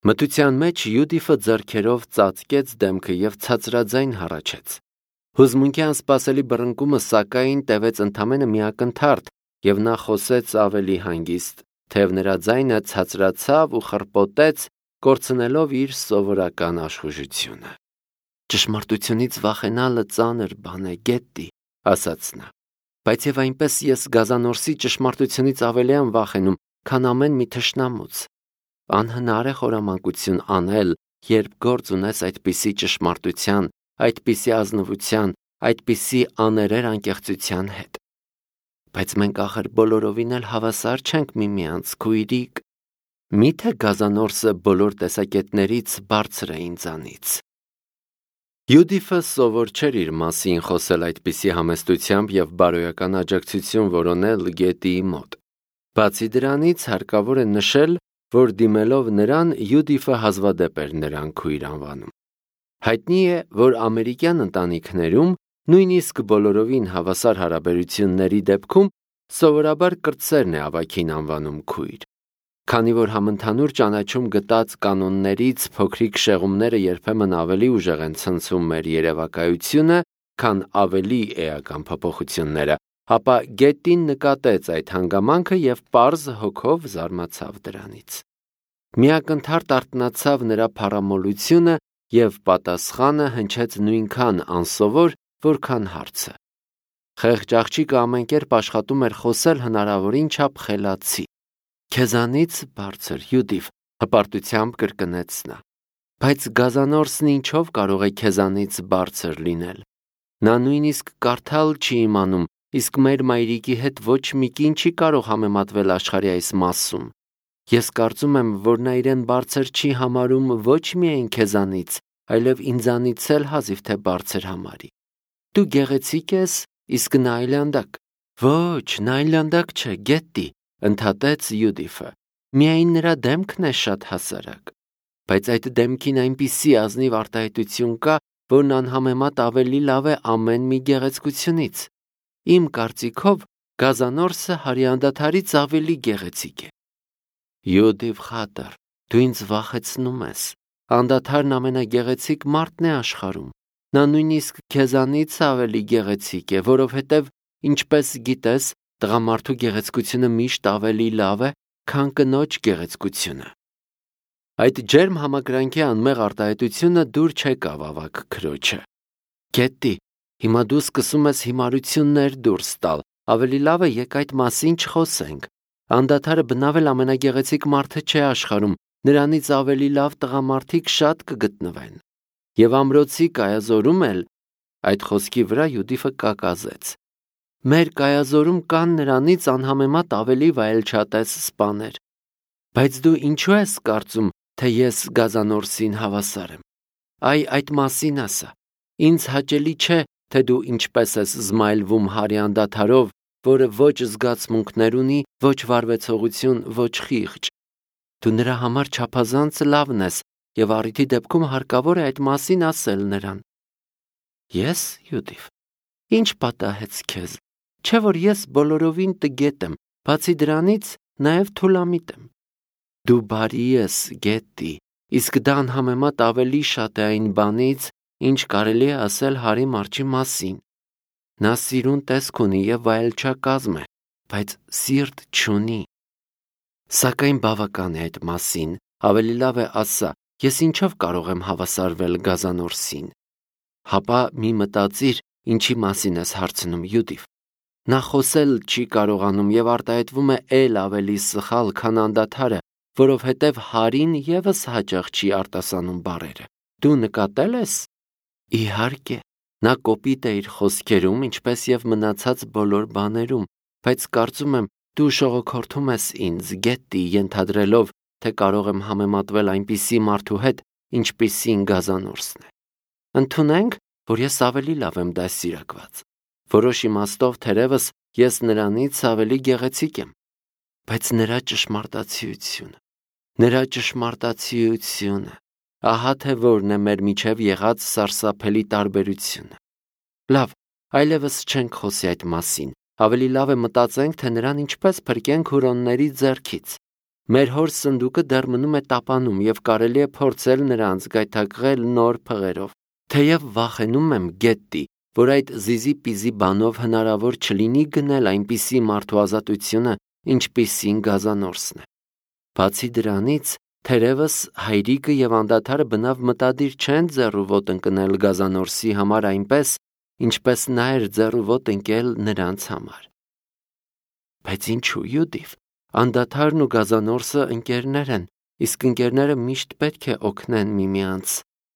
Մթության մեջ Յուդիֆը ձեռքերով ծածկեց դեմքը և ցածրաձայն հառաչեց։ Հուզմունքի անսպասելի բռնկումը սակայն տևեց ընդամենը մի ակնթարթ, և նա խոսեց ավելի հանգիստ, թեև նրա ձայնը ցածրացավ ու խռպոտեց, կորցնելով իր սովորական աշխուժությունը։ «Ճշմարտությունից վախենալը ծանր բան է, Գետտի», ասաց նա, բայց և այնպես ես գազանորսի ճշմարտությունից ավելի եմ վախենում, քան ամեն մի թշնամուց։ Անհնար է խորամանկություն անել, երբ գործ ունես այդպիսի ճշմարտության, այդպիսի ազնվության, այդպիսի աներեր անկեղծության հետ։ Բայց մենք ախր բոլորովին էլ հավասար չենք միմյանց, քույրիկ։ Միթե գազանորսը բոլոր տեսակետներից բարձր է ինձանից։ Յուդիֆը սովոր չէր իր մասին խոսել այդպիսի համեստությամբ և բարոյական աջակցություն որոնել Գետիի մոտ։ Բացի դրանից, հարկավոր է նշել, որ դիմելով նրան, Յուդիֆը հազվադեպ էր նրան քույր անվանում։ Հայտնի է, որ ամերիկյան ընտանիքներում, նույնիսկ բոլորովին հավասար հարաբերությունների դեպքում, սովորաբար կրտսերն է ավագին անվանում քույր։ Քանի որ համընդհանուր ճանաչում գտած կանոններից փոքրիկ շեղումները երբեմն ավելի ուժեղ են ցնցում մեր երևակայությունը, քան ավելի էական փոփոխությունները, ապա Գետին նկատեց այդ հանգամանքը և պարզ հոգով զարմացավ դրանից։ Մի ակնթարթ արթնացավ նրա փառամոլությունը և պատասխանը հնչեց նույնքան անսովոր, որքան հարցը։ Խեղճ աղջիկը ամեն կերպ աշխատում էր խոսել հնարավորին չափ խելացի։ «Քեզանից բարձր, Յուդիֆ», հպարտությամբ կրկնեց նա։ Բայց գազանորսն ինչով կարող է քեզանից բարձր լինել։ Նա նույնիսկ կարդալ չի իմանում, իսկ մեր մայրիկի հետ ոչ մի կին չի կարող համեմատվել աշխարհի այս մասում։ Ես կարծում եմ, որ նա իրեն բարձր չի համարում ոչ միայն քեզանից, այլև ինձանից էլ հազիվ թե բարձր համարի։ Դու գեղեցիկ ես, իսկ նա այլանդակ։ Ոչ, նա այլանդակ չէ, Գետտի, ընդհատեց Յուդիֆը։ Միայն նրա դեմքն է շատ հասարակ։ Բայց այդ դեմքին այնպիսի ազնիվ արտահայտություն կա, որն անհամեմատ ավելի լավ է ամեն մի գեղեցկությունից։ Իմ կարծիքով, գազանորսը հարիանդադարից ավելի գեղեցիկ է։ Յուդիֆ խատր, դու ինձ վախեցնում ես։ Անդադարն ամենագեղեցիկ մարդն է աշխարհում։ Նա նույնիսկ քեզանից ավելի գեղեցիկ է, որովհետև, ինչպես գիտես, տղամարդու գեղեցկությունը միշտ ավելի լավ է, քան կնոջ գեղեցկությունը։ Այդ ջերմ համակրանքի անմեղ արտահայտությունը դուր չեկավ ավագ քրոջը։ Գետտի, հիմա դու սկսում ես հիմարություններ դուրս տալ, ավելի լավ է եկ այդ մասին չխոսենք։ Անդադարը բնավել ամենագեղեցիկ մարդը չէ աշխարհում, նրանից ավելի լավ տղամարդիկ շատ կգտնվեն։ Եվ ամրոցի կայազորում էլ, այդ խոսքի վրա Յուդիֆը կակազեց։ Մեր կայազորում կան նրանից անհամեմատ ավելի վայելչատես սպաներ։ Բայց դու ինչու ես կարծում, թե ես գազանորսին հավասար եմ։ Այդ մասին ասա։ Ինձ հաճելի չէ, թե դու ինչպես ես զմայլվում հարիանդադարով, որը ոչ զգացմունքներ ունի, ոչ վարվեցողություն, ոչ խիղճ։ Դու նրա համար չափազանց լավն ես, և առիթի դեպքում հարկավոր է այդ մասին ասել նրան։ Ես, Յուդիֆ, ինչ պատահեց քեզ։ Չէ՞ որ ես բոլորովին տգետ եմ, բացի դրանից նաև թուլամիտ եմ։ Դու բարի ես, Գետտի, իսկ դա անհամեմատ ավելի շատ է այն բանից, ինչ կարելի է ասել Հարի Մարչի մասին։ Նա սիրուն տեսք ունի և վայելչակազմ է, բայց սիրտ չունի։ Սակայն բավական է այդ մասին, ավելի լավ է ասա, ես ինչով կարող եմ հավասարվել գազանորսին։ Հապա մի մտածիր, ինչի մասին ես հարցնում, Յուդիֆ։ Նա խոսել չի կարողանում և արտահայտվում է էլ ավելի սխալ, քան անդադարը, որովհետև Հարին ևս հաճախ չի արտասանում բառերը։ Դու նկատել ես։ Իհարկե, նա կոպիտ է իր խոսքերում, ինչպես և մնացած բոլոր բաներում, բայց կարծում եմ, դու շողոքորթում ես ինձ, Գետտի, ենթադրելով, թե կարող եմ համեմատվել այնպիսի մարդու հետ, ինչպիսին գազանորսն է։ Ընդունենք, որ ես ավելի լավ եմ դաստիարակված։ Որոշ իմաստով թերևս ես նրանից ավելի գեղեցիկ եմ։ Բայց նրա ճշմարտացիությունը, ահա թե որն է մեր միջև եղած սարսափելի տարբերությունը։ Լավ, այլևս չենք խոսի այդ մասին, ավելի լավ է մտածենք, թե նրան ինչպես փրկենք հուրոնների ձեռքից։ Մեր հոր սնդուկը դեռ մնում է տապանում և կարելի է փորձել նրանց գայթակղել նոր փղերով։ Թեև վախենում եմ գետի, որ այդ զիզի-պիզի բանով հնարավոր չլինի գնել այնպիսի մարդու ազատությունը, ինչպիսին գազանորսն է։ Բացի դրանից, թերևս հայրիկը և անդադարը բնավ մտադիր չեն ձեռուոտ ընկնել գազանորսի համար այնպես, ինչպես նա էր ձեռուոտ ընկել նրանց համար։ Բայց ինչու, Յուդիվ, անդադարն ու գազանորսը ընկերներ են, իսկ ընկերները միշտ պետք է օգնեն միմյանց։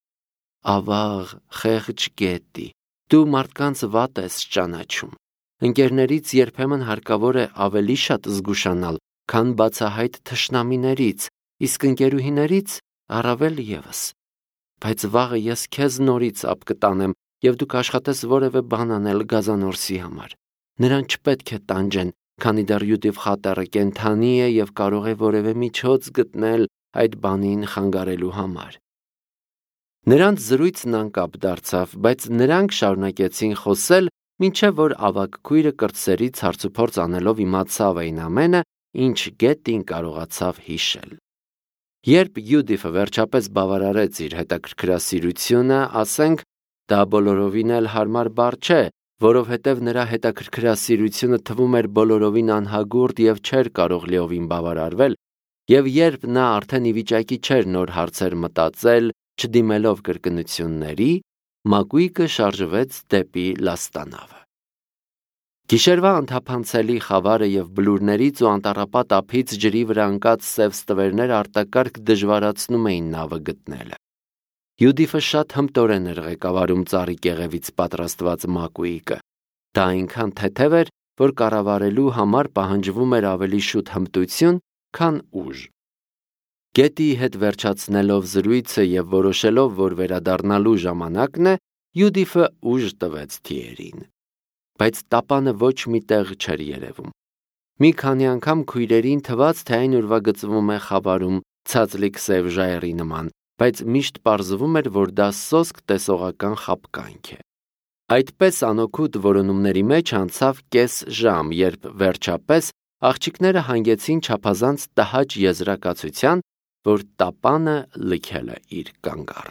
Ավաղ, խեղճ գետի, դու մարդկանց վատ ես ճանաչում։ Ընկերներից երբեմն հարկավոր է ավելի շատ զգուշանալ, քան բացահայտ թշնամիներից, իսկ ընկերուհիներից առավել ևս։ Բայց վաղը ես քեզ նորից ապ կտանեմ, և դու կաշխատես որևէ բան անել գազանորսի համար։ Նրան չպետք է տանջեն, քանի դեռ Յուդիվ խատերը կենդանի է և կարող է որևէ միջոց գտնել այդ բանին խանգարելու համար։ Նրանց զրույցն անկապ դարձավ, բայց նրանք շարունակեցին խոսել, մինչև որ ավագ քույրը կրտսերից հարցուփորձ անելով իմացավ այն ամենը, ինչ գետին կարողացավ հիշել։ Երբ Յուդիվը վերջապես բավարարեց իր հետաքրքրասիրությունը, ասենք, դա բոլորովին էլ հարմար բառ չէ, որովհետև նրա հետաքրքրասիրությունը թվում էր բոլորովին անհագուրդ և չէր կարող լիովին բավարարվել, և երբ նա արդեն ի վիճակի չէր նոր հարցեր մտածել, չդիմելով կրկնությունների, մակույկը շարժվեց դեպի լաստանավը։ Գիշերվա անթափանցելի խավարը և բլուրներից ու անտառապատ ափից ջրի վրա ընկած սև ստվերները արտակարգ դժվարացնում էին նավը գտնելը։ Յուդիվը շատ հմտորեն էր ղեկավարում ծառի կեղևից պատրաստված մակույկը։ Դա այնքան թեթև էր, որ կառավարելու համար պահանջվում էր ավելի շուտ հմտություն, քան ուժ։ Գետի հետ վերջացնելով զրույցը և որոշելով, որ վերադառնալու ժամանակն է, Յուդիվը ուժ տվեց թիերին։ Բայց տապանը ոչ մի տեղ չէր երևում։ Մի քանի անգամ քույրերին թվաց, թե այն ուրվագծվում է խավարում ցածլիկ սև ժայռի նման, բայց միշտ պարզվում էր, որ դա սոսկ տեսողական խաբկանք է։ Այդպես անօգուտ որոնումների մեջ անցավ կես ժամ, երբ վերջապես աղջիկները հանգեցին չափազանց տհաճ եզրակացության, որ տապանը լքել է իր կանգառը։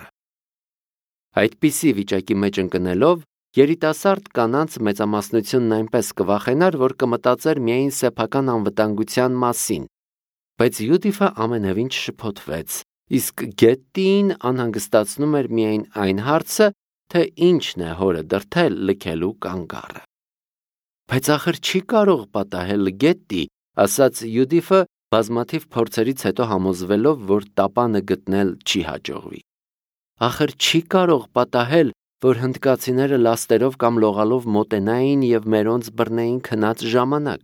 Այդպիսի վիճակի մեջ ընկնելով, երիտասարդ կանանց մեծամասնությունն այնպես կվախենար, որ կմտածեր միայն սեփական անվտանգության մասին, բայց Յուդիվը ամենևին չշփոթվեց, իսկ գետին անհանգստացնում էր միայն այն հարցը, թե ինչն է հորը դրդել լքելու կանգառը։ Բայց ախր չի կարող պատահել գետի, ասաց Յուդիվը, բազմաթիվ փորձերից հետո համոզվելով, որ տապանը գտնել չի հաջողվի։ Ախր չի կարող պատահել, որ հնդկացիները լաստերով կամ լողալով մոտենային և մերոնց բռնեին քնած ժամանակ։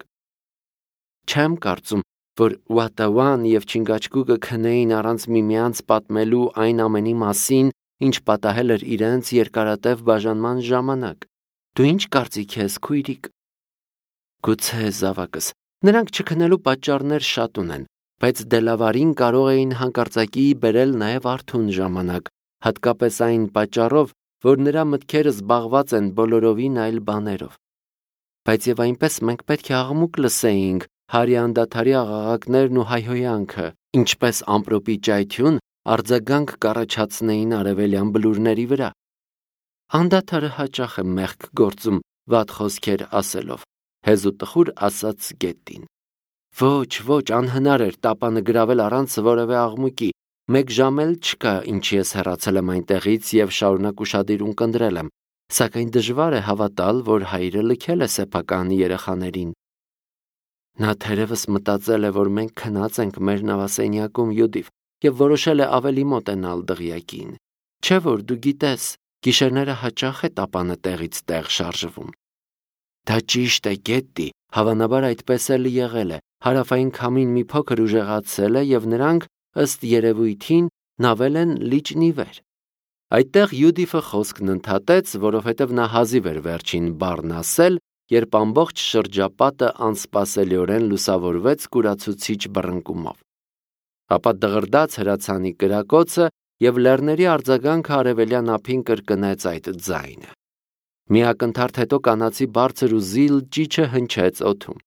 Չեմ կարծում, որ Ուատաուան և Չինգաչգուկը քնեին առանց միմյանց պատմելու այն ամենի մասին, ինչ պատահել էր իրենց երկարատև բաժանման ժամանակ։ Դու ինչ կարծիք ես, քույրիկ։ Գուցե, զավակս, նրանք չքնելու պատճառներ շատ ունեն, բայց Դելավարին կարող էին հանկարծակի բերել նաև արթուն ժամանակ, հատկապես այն պատճառով, որ նրա մտքերը զբաղված են բոլորովին այլ բաներով։ Բայց և այնպես մենք պետք է աղմուկ լսեինք, հարի անդադարի աղաղակներն ու հայհոյանքը, ինչպես ամպրոպի ճայթյուն արձագանք կառաջացնեին արևելյան բլուրների վրա։ Անդադարը հաճախ է մեղք գործում վատ խոսքեր ասելով, հեզուտխուր ասաց գետին։ Ոչ, անհնար էր տապանը գրավել առանց որևէ աղմուկի, մեկ ժամ էլ չկա, ինչի ես հեռացել եմ այնտեղից և շարունակ ուշադիր ունկնդրել եմ, սակայն դժվար է հավատալ, որ հայրը լքել է սեփական երեխաներին։ Նա թերևս մտածել է, որ մենք քնած ենք մեր նավասենյակում, Յուդիվ, և որոշել է ավելի մոտենալ դղյակին։ Չէ՞ որ դու գիտես, գիշերները հաճախ է տապանը տեղից տեղ շարժվում։ Դա ճիշտ է, գետի, հավանաբար այդպես էլ եղել է, հարավային քամին մի փոքր ուժեղացել է և նրանք, ըստ երևույթին, նավել են լիճն ի վեր։ Այդտեղ Յուդիվը խոսքն ընդհատեց, որովհետև նա հազիվ էր վերջին բառն ասել, երբ ամբողջ շրջապատը անսպասելիորեն լուսավորվեց կուրացուցիչ բռնկումով։ Ապա դղրդաց հրացանի կրակոցը և լեռների արձագանքը արևելյան ափին կրկնեց այդ ձայնը։ Մի ակնթարթ հետո կանացի բարձր ու զիլ ճիչը հնչեց օդում։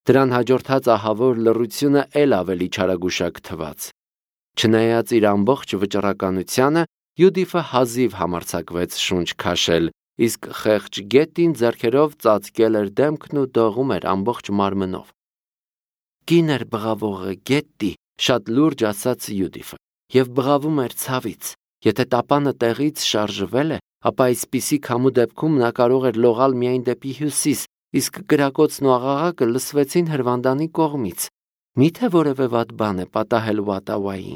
Դրան հաջորդած ահավոր լռությունը էլ ավելի չարագուշակ թվաց։ Չնայած իր ամբողջ վճռականությանը, Յուդիֆը հազիվ համարձակվեց շունչ քաշել, իսկ խեղճ գետին ձեռքերով ծածկել էր դեմքն ու դողում էր ամբողջ մարմնով։ Կին էր բղավողը Գետտի, շատ լուրջ ասաց Յուդիֆը, եւ բղավում էր ցավից։ Եթե տապանը տեղից շարժվել է, ապա այսպիսի քամու դեպքում նա կարող էր լողալ միայն դեպի հյուսիս, իսկ կրակոցն ու աղաղակը լսվեցին հրվանդանի կողմից։ Միթե որևէ վատ բան է պատահել Վատավային։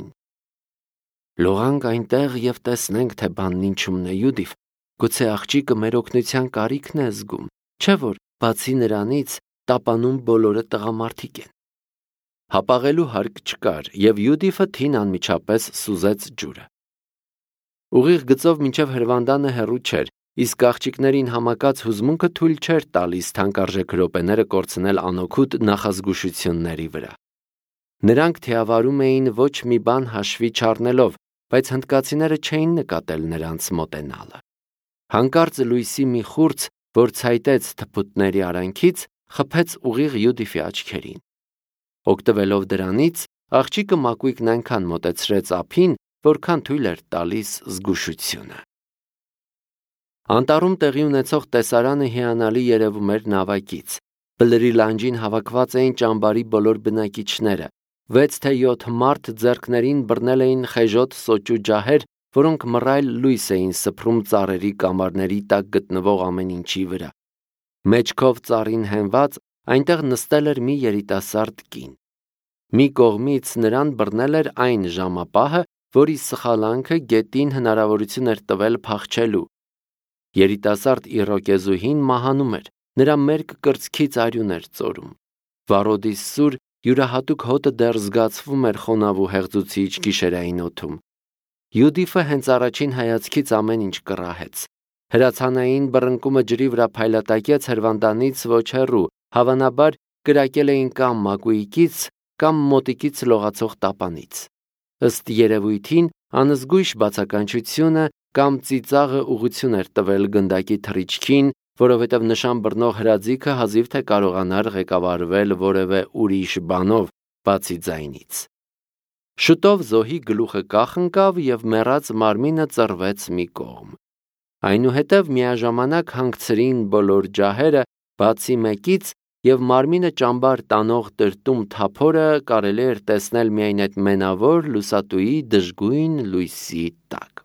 Լողանք այնտեղ եւ տեսնենք, թե բանն ինչումն է, Յուդիֆ։ Գուցե աղջիկը մեր օգնության կարիքն է զգում, չէ՞ որ բացի նրանից տապանում բոլորը տղամարդիկ են։ Հապաղելու հարկ չկար, եւ Յուդիֆը թին անմիջապես սուզեց ջուրը։ Ուղիղ գծով մինչև հրվանդանը հեռու չէր, իսկ աղջիկներին համակած հուզմունքը թույլ չէր տալիս թանկարժեք րոպեները կորցնել անօգուտ նախազգուշությունների վրա։ Նրանք թիավարում էին ոչ մի բան հաշվի չառնելով, բայց հնդկացիները չէին նկատել նրանց մոտենալը։ Հանկարծ լույսի մի խուրձ, որ ցայտեց թփուտների արանքից, խփեց ուղիղ Յուդիֆի աչքերին։ Օգտվելով դրանից, աղջիկը մակույկն այնքան մոտեցրեց ափին, որքան թույլ էր տալիս զգուշությունը։ Անտառում տեղի ունեցող տեսարանը հիանալի երևում էր նավակից։ Բլրի լանջին հավաքված էին ճամբարի բոլոր բնակիչները։ 6 թե 7 մարդ ձեռքներին բռնել էին խեժոտ սոճու ջահեր, որոնք մռայլ լույս էին սփռում ծառերի կամարների տակ գտնվող ամեն ինչի վրա։ Մեջքով ծառին հենված այնտեղ նստել էր մի երիտասարդ կին։ Մի կողմից նրան բռնել էր այն ժամապահը, որի սխալանքը գետին հնարավորություն էր տվել փախչելու։ Երիտասարդ իրոկեզուհին մահանում էր, նրա մերկ կրծքից արյուն էր ծորում։ Վառոդի սուր յուրահատուկ հոտը դեռ զգացվում էր խոնավ ու հեղձուցիչ գիշերային օդում։ Յուդիֆը հենց առաջին հայացքից ամեն ինչ կռահեց։ Հրացանային բռնկումը ջրի վրա փայլատակեց հրվանդանից ոչ հեռու, հավանաբար կրակել էին կամ մակույկից, կամ մոտիկից լողացող տապանից։ Ըստ երևույթին, անզգույշ բացականչությունը կամ ծիծաղը ուղղություն էր տվել գնդակի թռիչքին, որովհետև նշան բռնող հրաձիգը հազիվ թե կարողանար ղեկավարվել որևէ ուրիշ բանով, բացի ձայնից։ Շուտով զոհի գլուխը կախ ընկավ եւ մեռած մարմինը ծռվեց մի կողմ։ Այնուհետև միաժամանակ հանգցրին բոլոր ջահերը, բացի մեկից, եւ մարմինը ճամբար տանող տրտում թափորը կարելի էր տեսնել միայն այդ մենավոր լուսատուի դժգույն լույսի տակ։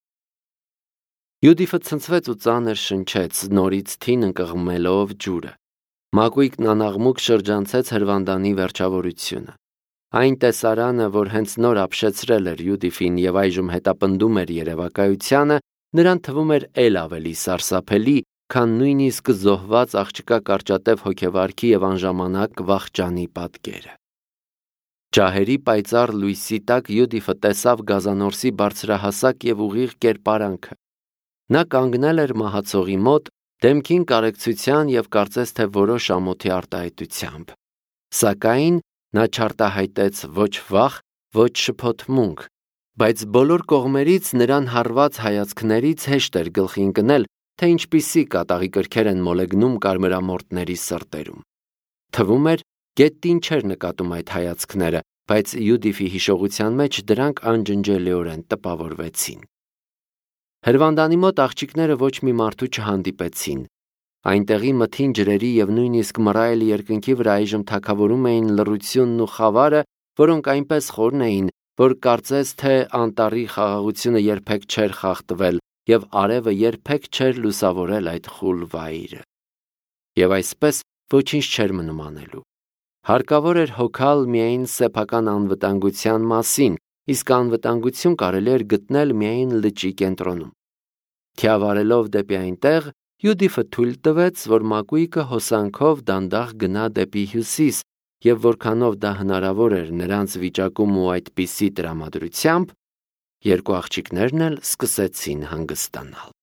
Յուդիֆը ցնցվեց ու ծանր շնչեց, նորից թին ընկղմելով ջուրը։ Մակույկն անաղմուկ շրջանցեց հրվանդանի վերջավորությունը։ Այն տեսարանը, որ հենց նոր ապշեցրել էր Յուդիֆին եւ այժմ հետապնդում էր երևակայությանը, նրան թվում էր էլ ավելի սարսափելի, քան նույնիսկ զոհված աղջկա կարճատև հոգեվարքի եւ անժամանակ վախճանի պատկերը։ Ջահերի պայծառ լույսի տակ Յուդիֆը տեսավ գազանորսի բարձրահասակ եւ ուղիղ կերպարանքը։ Նա կանգնել էր մահացողի մոտ, դեմքին կարեկցության եւ կարծես թե որոշ ամոթի արտահայտությամբ։ Սակայն նա չարտահայտեց ոչ վախ, ոչ շփոթմունք, բայց բոլոր կողմերից նրան հարված հայացքներից հեշտ էր գլխի ընկնել, թե ինչպիսի կատաղի կրքեր են մոլեգնում կարմրամորտների սրտերում։ Թվում էր, Գետտին չէր նկատում այդ հայացքները, բայց Յուդիֆի հիշողության մեջ դրանք անջնջելիորեն տպավորվեցին։ Հրվանդանի մոտ աղջիկները ոչ մի մարդու չհանդիպեցին։ Այնտեղի մթին ջրերի եւ նույնիսկ մռայլ երկնքի վրա այժմ թագավորում էին լռությունն ու խավարը, որոնք այնպես խորն էին, որ կարծես թե անտառի խաղաղությունը երբեք չէր խախտվել եւ արևը երբեք չէր լուսավորել այդ խուլ վայրը։ Եվ այսպես ոչինչ չէր մնում անելու։ Հարկավոր էր հոգալ միայն սեփական անվտանգության մասին, իսկ անվտանգություն կարելի էր գտնել միայն լճի կենտրոնում։ Թիավարելով դեպի այնտեղ, Յուդիֆը թույլ տվեց, որ մակույկը հոսանքով դանդաղ գնա դեպի հյուսիս, եւ որքանով դա հնարավոր էր նրանց վիճակում ու այդպիսի տրամադրությամբ, երկու աղջիկներն էլ սկսեցին հանգստանալ։